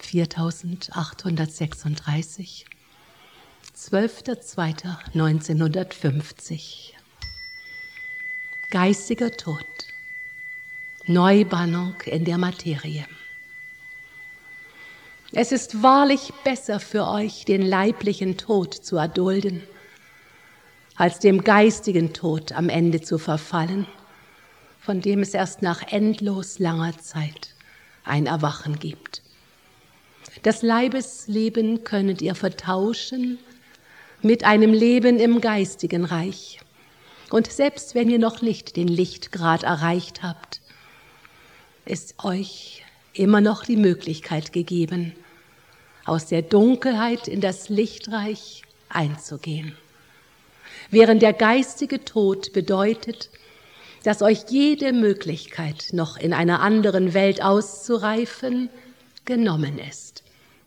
4836, 12.02.1950. Geistiger Tod, Neubannung in der Materie. Es ist wahrlich besser für euch, den leiblichen Tod zu erdulden, als dem geistigen Tod am Ende zu verfallen, von dem es erst nach endlos langer Zeit ein Erwachen gibt. Das Leibesleben könnet ihr vertauschen mit einem Leben im geistigen Reich. Und selbst wenn ihr noch nicht den Lichtgrad erreicht habt, ist euch immer noch die Möglichkeit gegeben, aus der Dunkelheit in das Lichtreich einzugehen. Während der geistige Tod bedeutet, dass euch jede Möglichkeit, noch in einer anderen Welt auszureifen, genommen ist.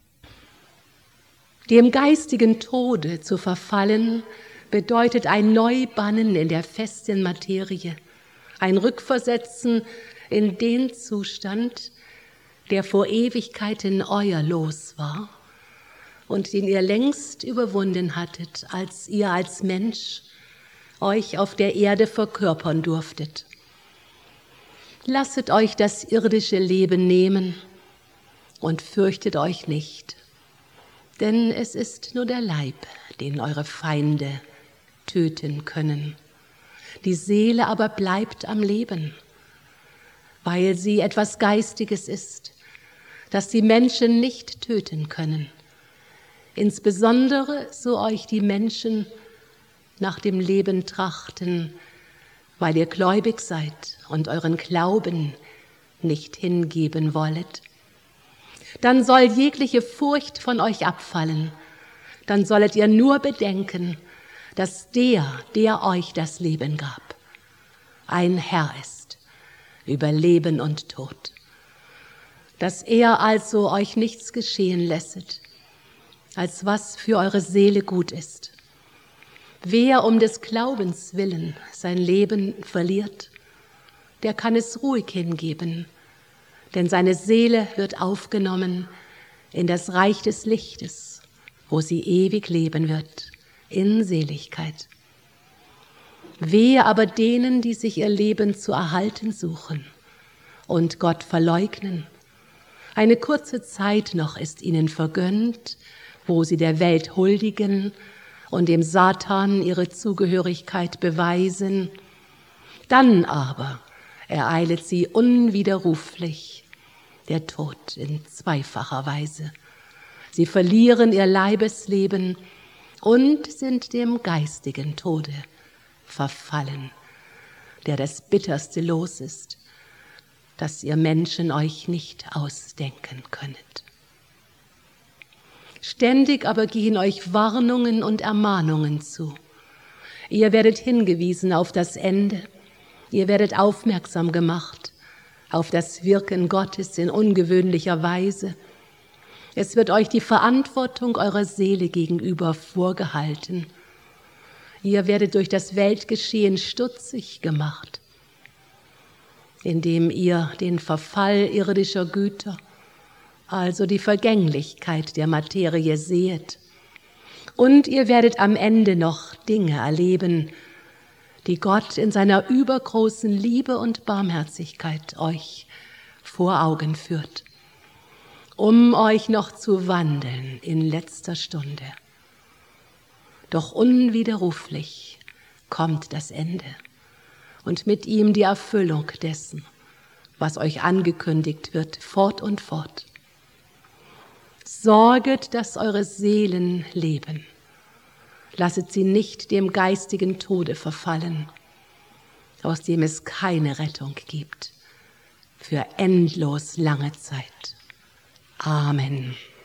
Dem geistigen Tode zu verfallen, bedeutet ein Neubannen in der festen Materie, ein Rückversetzen in den Zustand, der vor Ewigkeiten euer Los war und den ihr längst überwunden hattet, als ihr als Mensch euch auf der Erde verkörpern durftet. Lasset euch das irdische Leben nehmen und fürchtet euch nicht, denn es ist nur der Leib, den eure Feinde töten können. Die Seele aber bleibt am Leben, weil sie etwas Geistiges ist, das die Menschen nicht töten können. Insbesondere so euch die Menschen nach dem Leben trachten, weil ihr gläubig seid und euren Glauben nicht hingeben wollet. Dann soll jegliche Furcht von euch abfallen. Dann sollet ihr nur bedenken, dass der euch das Leben gab, ein Herr ist über Leben und Tod. Dass er also euch nichts geschehen lässet, als was für eure Seele gut ist. Wer um des Glaubens willen sein Leben verliert, der kann es ruhig hingeben, denn seine Seele wird aufgenommen in das Reich des Lichtes, wo sie ewig leben wird, in Seligkeit. Wehe aber denen, die sich ihr Leben zu erhalten suchen und Gott verleugnen. Eine kurze Zeit noch ist ihnen vergönnt, wo sie der Welt huldigen und dem Satan ihre Zugehörigkeit beweisen. Dann aber ereilet sie unwiderruflich der Tod in zweifacher Weise. Sie verlieren ihr Leibesleben und sind dem geistigen Tode verfallen, der das bitterste Los ist, das ihr Menschen euch nicht ausdenken könnet. Ständig aber gehen euch Warnungen und Ermahnungen zu. Ihr werdet hingewiesen auf das Ende, ihr werdet aufmerksam gemacht auf das Wirken Gottes in ungewöhnlicher Weise. Es wird euch die Verantwortung eurer Seele gegenüber vorgehalten. Ihr werdet durch das Weltgeschehen stutzig gemacht, indem ihr den Verfall irdischer Güter, also die Vergänglichkeit der Materie sehet. Und ihr werdet am Ende noch Dinge erleben, die Gott in seiner übergroßen Liebe und Barmherzigkeit euch vor Augen führt, um euch noch zu wandeln in letzter Stunde. Doch unwiderruflich kommt das Ende und mit ihm die Erfüllung dessen, was euch angekündigt wird, fort und fort. Sorget, dass eure Seelen leben. Lasset sie nicht dem geistigen Tode verfallen, aus dem es keine Rettung gibt, für endlos lange Zeit. Amen.